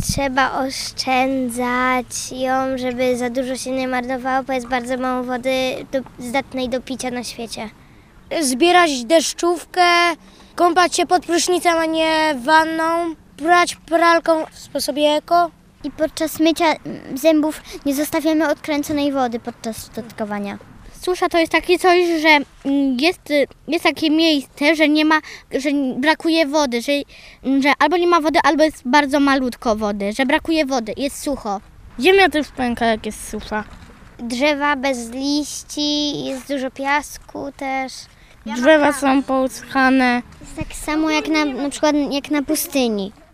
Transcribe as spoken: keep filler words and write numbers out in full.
trzeba oszczędzać ją, żeby za dużo się nie marnowało, bo jest bardzo mało wody do, zdatnej do picia na świecie. Zbierać deszczówkę, kąpać się pod prysznicem, a nie wanną, prać pralką w sposobie eko. I podczas mycia zębów nie zostawiamy odkręconej wody podczas szczotkowania. Susza to jest takie coś, że jest, jest takie miejsce, że nie ma, że brakuje wody, że, że albo nie ma wody, albo jest bardzo malutko wody, że brakuje wody, jest sucho. Ziemia też pęka, jak jest susza. Drzewa bez liści, jest dużo piasku też. Drzewa są pouschane. Jest tak samo jak na, na przykład jak na pustyni.